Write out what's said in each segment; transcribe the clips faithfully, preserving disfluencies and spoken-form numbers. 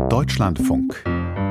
Deutschlandfunk.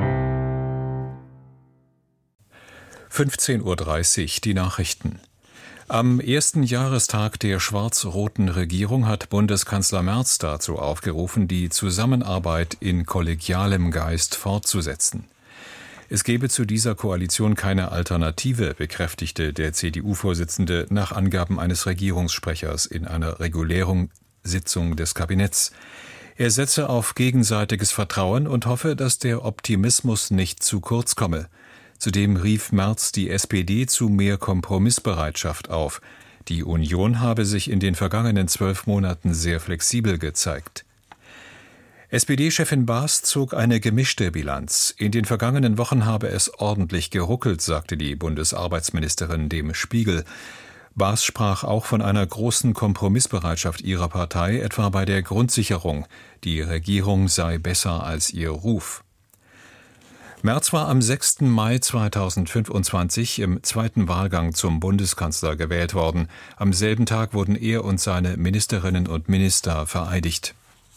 fünfzehn Uhr dreißig, die Nachrichten. Am ersten Jahrestag der schwarz-roten Regierung hat Bundeskanzler Merz dazu aufgerufen, die Zusammenarbeit in kollegialem Geist fortzusetzen. Es gebe zu dieser Koalition keine Alternative, bekräftigte der C D U-Vorsitzende nach Angaben eines Regierungssprechers in einer regulären Sitzung des Kabinetts. Er setze auf gegenseitiges Vertrauen und hoffe, dass der Optimismus nicht zu kurz komme. Zudem rief Merz die S P D zu mehr Kompromissbereitschaft auf. Die Union habe sich in den vergangenen zwölf Monaten sehr flexibel gezeigt. S P D-Chefin Baas zog eine gemischte Bilanz. In den vergangenen Wochen habe es ordentlich geruckelt, sagte die Bundesarbeitsministerin dem Spiegel. Baas sprach auch von einer großen Kompromissbereitschaft ihrer Partei, etwa bei der Grundsicherung. Die Regierung sei besser als ihr Ruf. Merz war am sechsten Mai zweitausendfünfundzwanzig im zweiten Wahlgang zum Bundeskanzler gewählt worden. Am selben Tag wurden er und seine Ministerinnen und Minister vereidigt.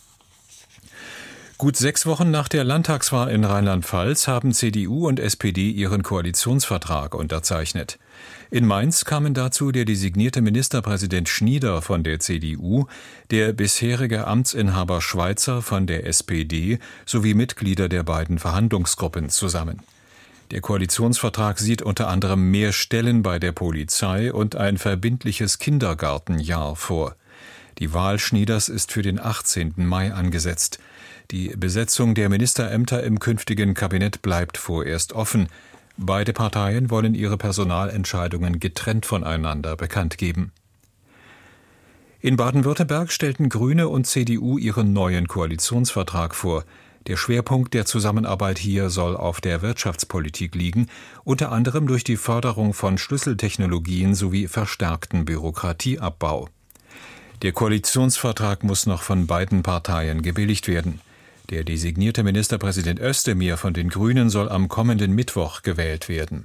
Gut sechs Wochen nach der Landtagswahl in Rheinland-Pfalz haben C D U und S P D ihren Koalitionsvertrag unterzeichnet. In Mainz kamen dazu der designierte Ministerpräsident Schnieder von der C D U, der bisherige Amtsinhaber Schweizer von der S P D sowie Mitglieder der beiden Verhandlungsgruppen zusammen. Der Koalitionsvertrag sieht unter anderem mehr Stellen bei der Polizei und ein verbindliches Kindergartenjahr vor. Die Wahl Schnieders ist für den achtzehnten Mai angesetzt. Die Besetzung der Ministerämter im künftigen Kabinett bleibt vorerst offen. Beide Parteien wollen ihre Personalentscheidungen getrennt voneinander bekannt geben. In Baden-Württemberg stellten Grüne und C D U ihren neuen Koalitionsvertrag vor. Der Schwerpunkt der Zusammenarbeit hier soll auf der Wirtschaftspolitik liegen, unter anderem durch die Förderung von Schlüsseltechnologien sowie verstärkten Bürokratieabbau. Der Koalitionsvertrag muss noch von beiden Parteien gebilligt werden. Der designierte Ministerpräsident Özdemir von den Grünen soll am kommenden Mittwoch gewählt werden.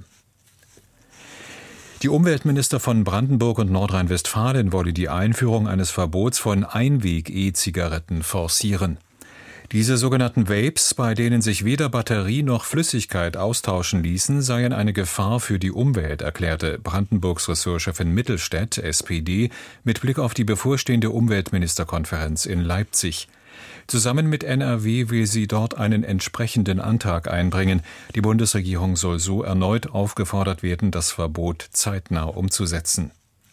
Die Umweltminister von Brandenburg und Nordrhein-Westfalen wollen die Einführung eines Verbots von Einweg-E-Zigaretten forcieren. Diese sogenannten Vapes, bei denen sich weder Batterie noch Flüssigkeit austauschen ließen, seien eine Gefahr für die Umwelt, erklärte Brandenburgs Ressortchefin Mittelstädt, S P D, mit Blick auf die bevorstehende Umweltministerkonferenz in Leipzig. Zusammen mit N R W will sie dort einen entsprechenden Antrag einbringen. Die Bundesregierung soll so erneut aufgefordert werden, das Verbot zeitnah umzusetzen.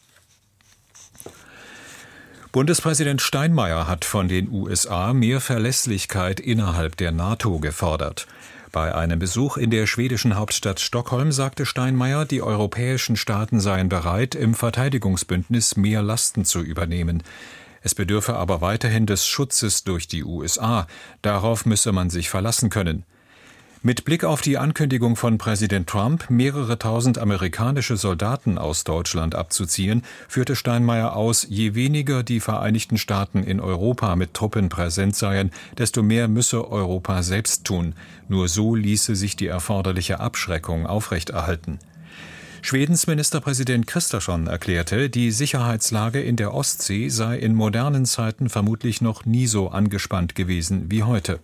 Bundespräsident Steinmeier hat von den U S A mehr Verlässlichkeit innerhalb der NATO gefordert. Bei einem Besuch in der schwedischen Hauptstadt Stockholm sagte Steinmeier, die europäischen Staaten seien bereit, im Verteidigungsbündnis mehr Lasten zu übernehmen. Es bedürfe aber weiterhin des Schutzes durch die U S A. Darauf müsse man sich verlassen können. Mit Blick auf die Ankündigung von Präsident Trump, mehrere tausend amerikanische Soldaten aus Deutschland abzuziehen, führte Steinmeier aus, je weniger die Vereinigten Staaten in Europa mit Truppen präsent seien, desto mehr müsse Europa selbst tun. Nur so ließe sich die erforderliche Abschreckung aufrechterhalten. Schwedens Ministerpräsident Kristersson erklärte, die Sicherheitslage in der Ostsee sei in modernen Zeiten vermutlich noch nie so angespannt gewesen wie heute.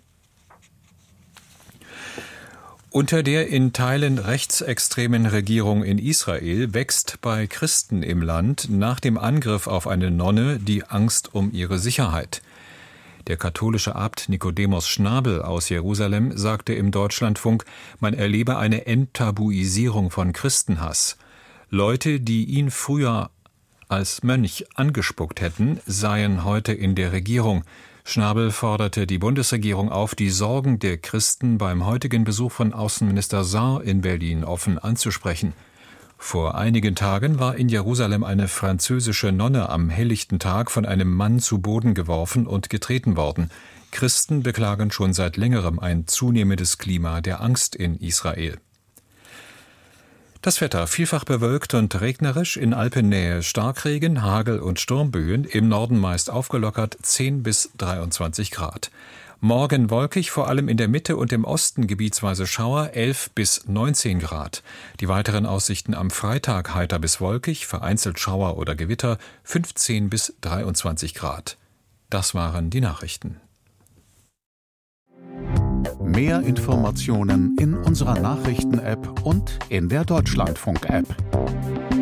Unter der in Teilen rechtsextremen Regierung in Israel wächst bei Christen im Land nach dem Angriff auf eine Nonne die Angst um ihre Sicherheit. Der katholische Abt Nicodemus Schnabel aus Jerusalem sagte im Deutschlandfunk, man erlebe eine Enttabuisierung von Christenhass. Leute, die ihn früher als Mönch angespuckt hätten, seien heute in der Regierung. Schnabel forderte die Bundesregierung auf, die Sorgen der Christen beim heutigen Besuch von Außenminister Saar in Berlin offen anzusprechen. Vor einigen Tagen war in Jerusalem eine französische Nonne am helllichten Tag von einem Mann zu Boden geworfen und getreten worden. Christen beklagen schon seit längerem ein zunehmendes Klima der Angst in Israel. Das Wetter vielfach bewölkt und regnerisch, in Alpennähe Starkregen, Hagel und Sturmböen, im Norden meist aufgelockert zehn bis dreiundzwanzig Grad. Morgen wolkig, vor allem in der Mitte und im Osten gebietsweise Schauer, elf bis neunzehn Grad. Die weiteren Aussichten am Freitag heiter bis wolkig, vereinzelt Schauer oder Gewitter, fünfzehn bis dreiundzwanzig Grad. Das waren die Nachrichten. Mehr Informationen in unserer Nachrichten-App und in der Deutschlandfunk-App.